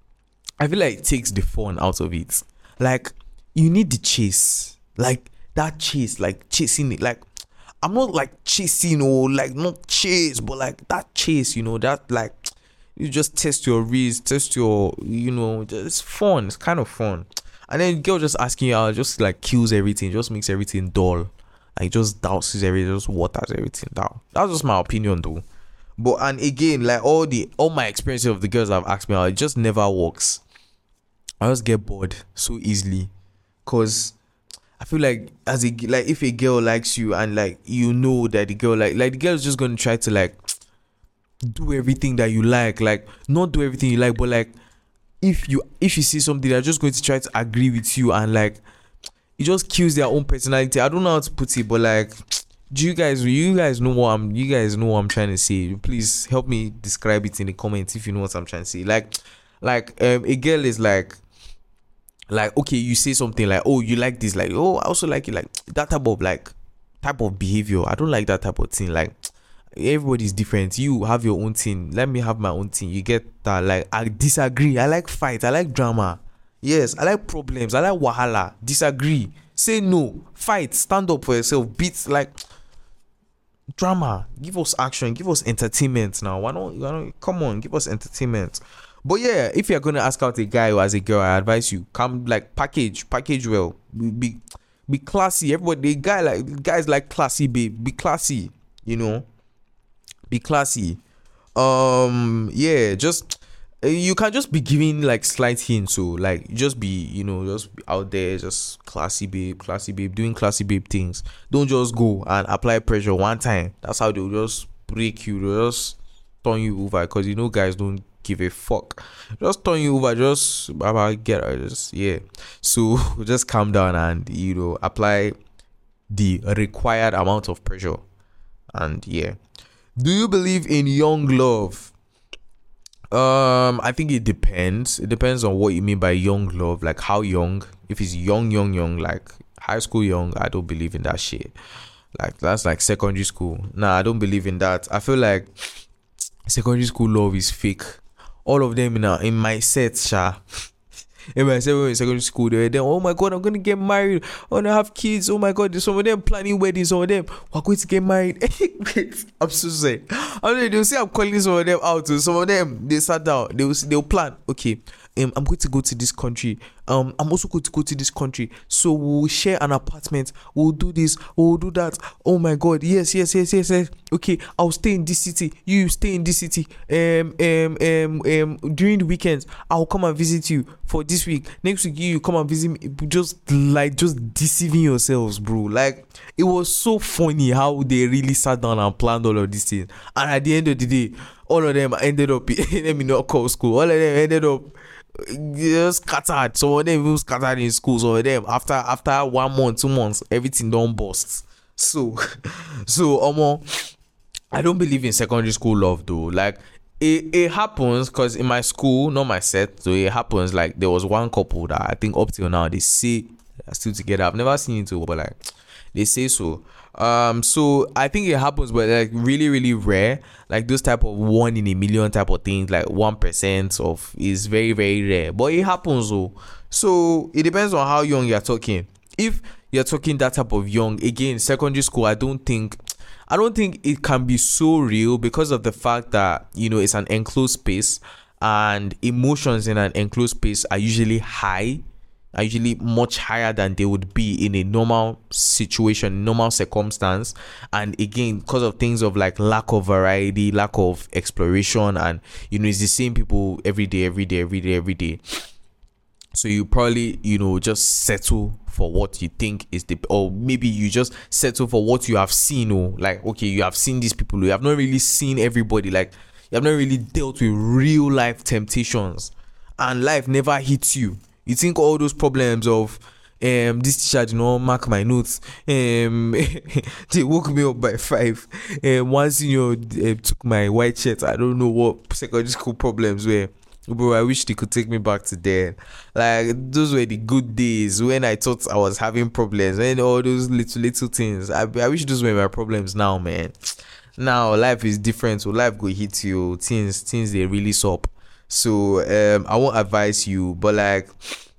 I feel like it takes the fun out of it. Like, you need the chase, like that chase, like chasing it. Like, I'm not like chasing or like not chase, but like that chase, you know, that like, you just test your wrist, test your, you know, it's fun. It's kind of fun. And then girl just asking you out just like kills everything, just makes everything dull. Like, just douses everything, just waters everything down. That's just my opinion though. But and again, like all the all my experiences of the girls that have asked me out, it just never works. I just get bored so easily. Cause I feel like as a like if a girl likes you and like you know that the girl like like the girl is just gonna try to like do everything that you like, like not do everything you like, but like if you if you see something, they're just going to try to agree with you, and like it just kills their own personality. I don't know how to put it, but like, do you guys you guys know what I'm you guys know what I'm trying to say? Please help me describe it in the comments if you know what I'm trying to say. Like like um a girl is like like okay, you say something like, oh, you like this, like, oh, I also like it, like that type of like type of behavior. I don't like that type of thing. Like, everybody's different. You have your own thing, let me have my own thing. You get that? Like, I disagree. I like fight. I like drama. Yes, I like problems. I like wahala. Disagree. Say no. Fight. Stand up for yourself. Beat like drama. Give us action. Give us entertainment. Now, why not? Why not come on, give us entertainment. But yeah, if you're gonna ask out a guy or as a girl, I advise you come like package, package well. Be be, be classy. Everybody, the guy like guys like classy, babe. Be classy. You know. Be classy. Um yeah, just Uh, you can just be giving like slight hints, so like just be, you know, just be out there, just classy babe, classy babe, doing classy babe things. Don't just go and apply pressure one time. That's how they'll just break you. They'll just turn you over, because you know guys don't give a fuck. Just turn you over, just baba get her, just yeah. So just calm down and, you know, apply the required amount of pressure. And yeah. Do you believe in young love? Um, I think it depends. It depends on what you mean by young love. Like how young. If it's young, young, young, like high school young, I don't believe in that shit. Like that's like secondary school. Nah, I don't believe in that. I feel like secondary school love is fake. All of them in a, in my set, sha. In my set, when we were in secondary school, they were then, oh my god, I'm gonna get married. I wanna have kids. Oh my god, there's some of them planning weddings. Some of them we're going to get married. Wait, I'm so sorry. I mean, they'll say I'm calling some of them out. Some of them they sat down. They'll they'll plan. Okay, um, I'm going to go to this country. Um, I'm also going to go to this country. So we'll share an apartment. We'll do this. We'll do that. Oh my god, yes, yes, yes, yes, yes. Okay, I'll stay in this city. You stay in this city. Um, um, um, um. During the weekends, I'll come and visit you for this week. Next week, you come and visit me. Just like just deceiving yourselves, bro. Like it was so funny how they really sat down and planned all of these things. And at the end of the day, all of them ended up. Let me not call school. All of them ended up just scattered. Some of them even scattered in school. Some of them after after one month, two months, everything done bust. So, so um, I don't believe in secondary school love though. Like it, it happens because in my school, not my set, so it happens. Like there was one couple that I think up till now they say they're still together. I've never seen it too, but like they say so. Um, so I think it happens, but like really, really rare. Like those type of one in a million type of things, like one percent of is very, very rare. But it happens though. So it depends on how young you're talking. If you're talking that type of young, again, secondary school, I don't think I don't think it can be so real because of the fact that, you know, it's an enclosed space and emotions in an enclosed space are usually high. Are usually much higher than they would be in a normal situation, normal circumstance. And again, because of things of like lack of variety, lack of exploration, and you know, it's the same people every day, every day, every day, every day. So you probably, you know, just settle for what you think is the, or maybe you just settle for what you have seen. Or like, okay, you have seen these people, you have not really seen everybody. Like, you have not really dealt with real life temptations, and life never hits you. You think all those problems of um this teacher did not mark my notes, um they woke me up by five, and um, one senior uh, took my white shirt. I don't know what secondary school problems were, bro. I wish they could take me back to there. Like those were the good days when I thought I was having problems, and all those little little things. I, I wish those were my problems now, man. Now life is different, so life go hit you. Things things they really sup. So um I won't advise you, but like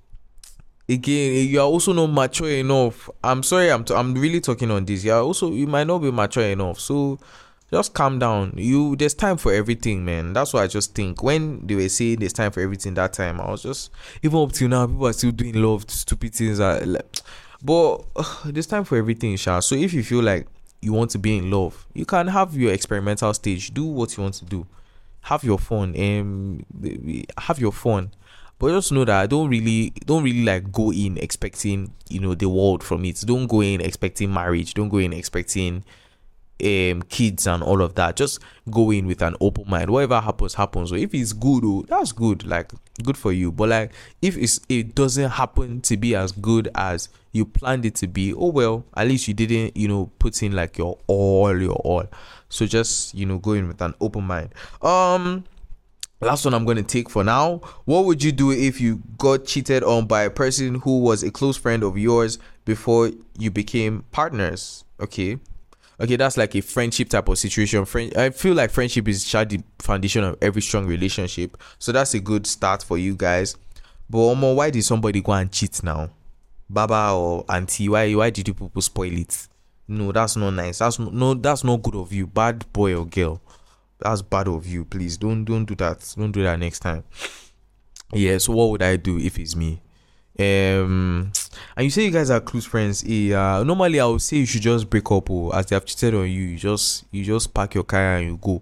again, you are also not mature enough. I'm sorry, I'm t- I'm really talking on this. You are also, you might not be mature enough. So just calm down. You there's time for everything, man. That's what I just think. When they were saying there's time for everything that time, I was just, even up till now, people are still doing love stupid things. Are like, but uh, there's time for everything, Sha. So if you feel like you want to be in love, you can have your experimental stage. Do what you want to do. Have your fun. Um, have your fun. But just know that I don't really, don't really like go in expecting, you know, the world from it. Don't go in expecting marriage. Don't go in expecting um kids and all of that. Just go in with an open mind. Whatever happens, happens. So if it's good, oh, that's good. Like good for you. But like if it's it doesn't happen to be as good as you planned it to be, oh well, at least you didn't, you know, put in like your all, your all. So just, you know, go in with an open mind. Um. Last one I'm going to take for now. What would you do if you got cheated on by a person who was a close friend of yours before you became partners? Okay. Okay, that's like a friendship type of situation. Friend, I feel like friendship is the foundation of every strong relationship. So that's a good start for you guys. But Omo, why did somebody go and cheat now? Baba or auntie, why why did you people spoil it? No, that's not nice. That's no, no that's not good of you. Bad boy or girl. That's bad of you. Please don't don't do that. Don't do that next time. Yeah. So what would I do if it's me? Um, and you say you guys are close friends. Yeah. Uh, normally I would say you should just break up. Or as they have cheated on you, you just you just pack your car and you go.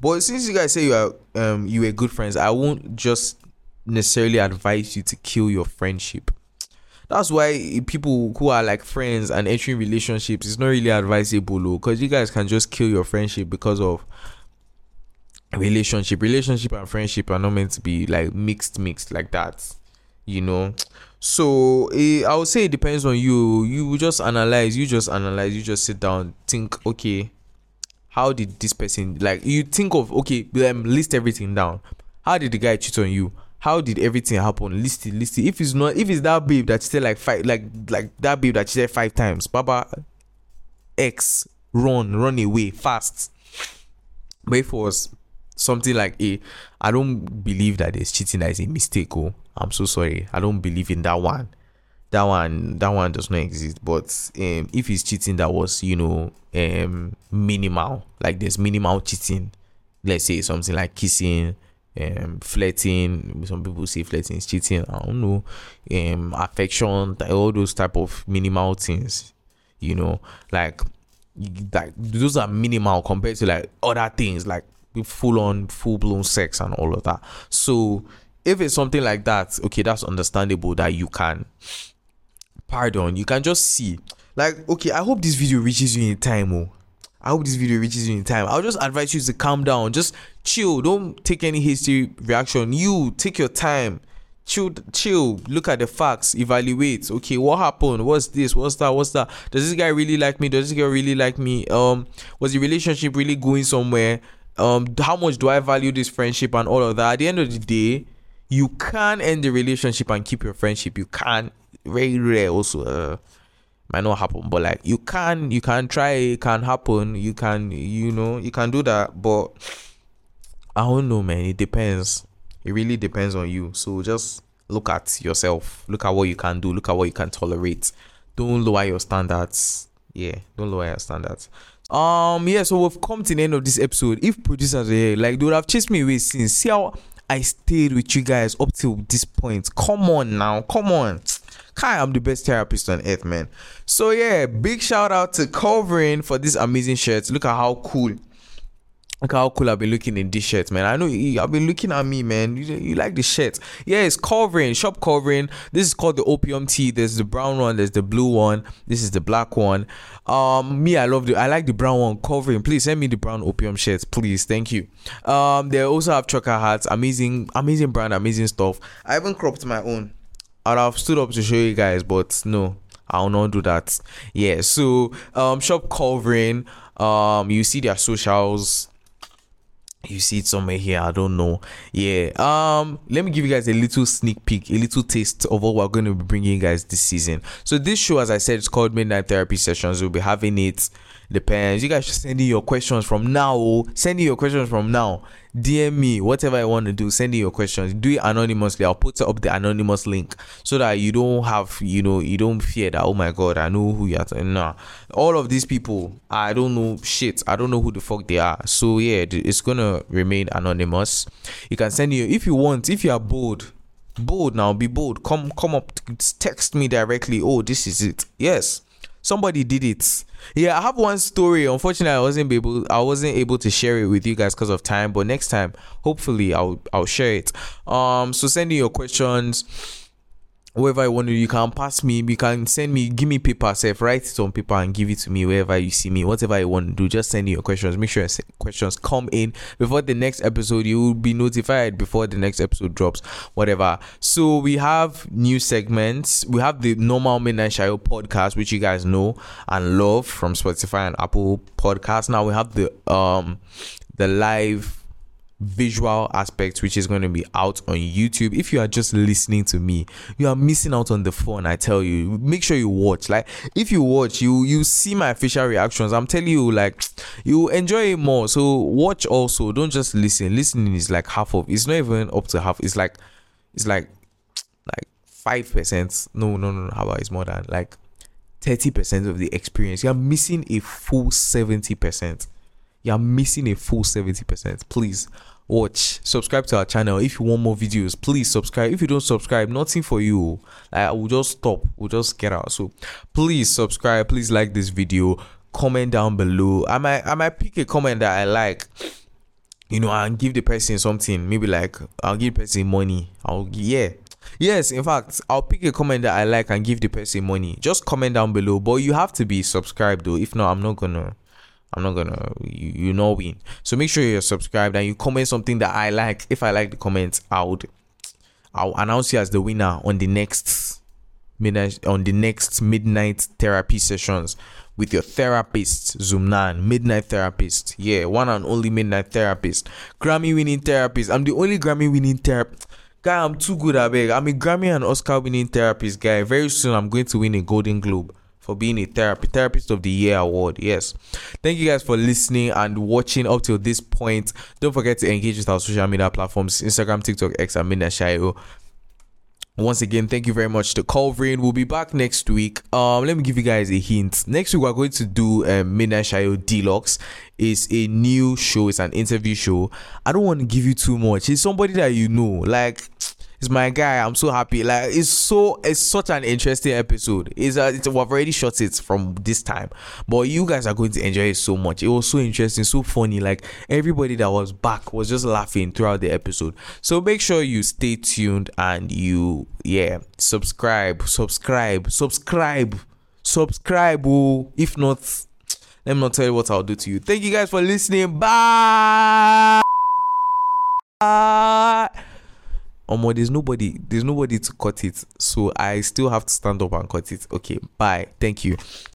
But since you guys say you are um you were good friends, I won't just necessarily advise you to kill your friendship. That's why people who are like friends and entering relationships, it's not really advisable, because you guys can just kill your friendship because of relationship. Relationship and friendship are not meant to be like mixed, mixed like that, you know. So eh, I would say it depends on you. You just analyze. You just analyze. You just sit down, think. Okay, how did this person, like, you think of, okay, um, list everything down. How did the guy cheat on you? How did everything happen? List it, list it. If it's not, if it's that babe that cheated like five, like like that babe that cheated five times, Baba, X, run, run away fast. But if it was something like a, I don't believe that there's cheating that is a mistake. Oh, I'm so sorry. I don't believe in that one. That one, that one does not exist. But um, if it's cheating that was, you know, um, minimal, like there's minimal cheating. Let's say something like kissing. Um, flirting, some people say flirting is cheating, I don't know, um, affection, all those type of minimal things, you know, like, like those are minimal compared to like other things, like full on, full blown sex and all of that. So if it's something like that, okay, that's understandable that you can pardon, you can just see, like, okay, I hope this video reaches you in time, oh. I hope this video reaches you in time. I'll just advise you to calm down. Just chill. Don't take any hasty reaction. You take your time. Chill, chill. Look at the facts. Evaluate. Okay, what happened? What's this? What's that? What's that? Does this guy really like me? Does this girl really like me? Um, was the relationship really going somewhere? Um, how much do I value this friendship and all of that? At the end of the day, you can end the relationship and keep your friendship. You can. Very rare also. Uh, might not happen, but like you can you can try, it can happen, you can, you know, you can do that. But I don't know, man, it depends. It really depends on you. So just look at yourself, look at what you can do, look at what you can tolerate. Don't lower your standards. Yeah, don't lower your standards. Um yeah, so we've come to the end of this episode. If producers are here, like, they would have chased me away since. See how I stayed with you guys up till this point. Come on now, come on. Kai, I'm the best therapist on earth, man. So yeah, big shout out to Covering for this amazing shirts. Look at how cool. Look how cool I've been looking in this shirt, man. I know you, I've been looking at me, man. You, you like the shirt? Yeah, it's Covering, shop Covering. This is called the Opium Tea. There's the brown one, there's the blue one, this is the black one. Um, me, I love the, I like the brown one. Covering, please send me the brown Opium shirts, please. Thank you. Um, they also have trucker hats, amazing, amazing brand, amazing stuff. I haven't cropped my own. I'd have stood up to show you guys, but no, I'll not do that. Yeah, so um shop Covering, um you see their socials, you see it somewhere here, I don't know. Yeah, um let me give you guys a little sneak peek, a little taste of what we're going to be bringing you guys this season. So this show, as I said, it's called Midnight Therapy Sessions. We'll be having it, depends, you guys should send in your questions from now. Send in your questions from now. D M me, whatever I want to do. Send in your questions. Do it anonymously. I'll put up the anonymous link so that you don't have, you know, you don't fear that, oh my god, I know who you are. Nah, all of these people, I don't know shit. I don't know who the fuck they are. So yeah, it's gonna remain anonymous. You can send you if you want. If you are bold, bold now, be bold. Come, come up, text me directly. Oh, this is it. Yes. Somebody did it. Yeah, I have one story. Unfortunately, I wasn't able I wasn't able to share it with you guys because of time, but next time, hopefully I'll I'll share it. Um so send in your questions. Wherever I want to, you can pass me, you can send me, give me paper, self, write it on paper and give it to me wherever you see me. Whatever you want to do, just send in your questions. Make sure your questions come in before the next episode. You will be notified before the next episode drops, whatever. So we have new segments. We have the normal Midnight Shayo podcast, which you guys know and love from Spotify and Apple Podcasts. Now we have the um the live visual aspect, which is going to be out on YouTube. If you are just listening to me, you are missing out on the fun. I tell you, make sure you watch. Like, if you watch, you you see my facial reactions. I'm telling you, like, you enjoy it more. So watch also. Don't just listen. Listening is like half of. It's not even up to half. It's like, it's like, like five percent. No, no, no. How about it's more than like thirty percent of the experience. You are missing a full seventy percent. You're missing a full seventy percent. Please watch, subscribe to our channel. If you want more videos, please subscribe. If you don't subscribe, nothing for you. Like, I will just stop, we'll just get out. So please subscribe, please like this video, comment down below. I might I might pick a comment that I like, you know, and give the person something. Maybe like I'll give the person money. I'll yeah. Yes, in fact, I'll pick a comment that I like and give the person money. Just comment down below, but you have to be subscribed though. If not, I'm not gonna I'm not gonna you, you know win. So make sure you're subscribed and you comment something that I like. If I like the comments, I would I'll announce you as the winner on the next midnight on the next midnight therapy sessions with your therapist, Zoomnan, midnight therapist. Yeah, one and only midnight therapist. Grammy winning therapist. I'm the only Grammy winning therapist. Guy, I'm too good at beg. I'm a Grammy and Oscar winning therapist, guy. Very soon I'm going to win a Golden Globe for being a therapy therapist of the year award. Yes. Thank you guys for listening and watching up till this point. Don't forget to engage with our social media platforms, Instagram, TikTok, X, and Midnight Shayo. Once again, thank you very much to Culverin. We'll be back next week. Um, let me give you guys a hint. Next week we're going to do um, Midnight Shayo Deluxe. It's a new show. It's an interview show. I don't want to give you too much. It's somebody that you know. Like, it's my guy. I'm so happy. Like, it's so it's such an interesting episode. It's, uh, it's we've already shot it from this time, but you guys are going to enjoy it so much. It was so interesting, so funny. Like, everybody that was back was just laughing throughout the episode. So make sure you stay tuned and you yeah subscribe, subscribe, subscribe, subscribe. Oh, if not, let me not tell you what I'll do to you. Thank you guys for listening. Bye. Omo, there's nobody, there's nobody to cut it, so I still have to stand up and cut it. Okay, bye. Thank you.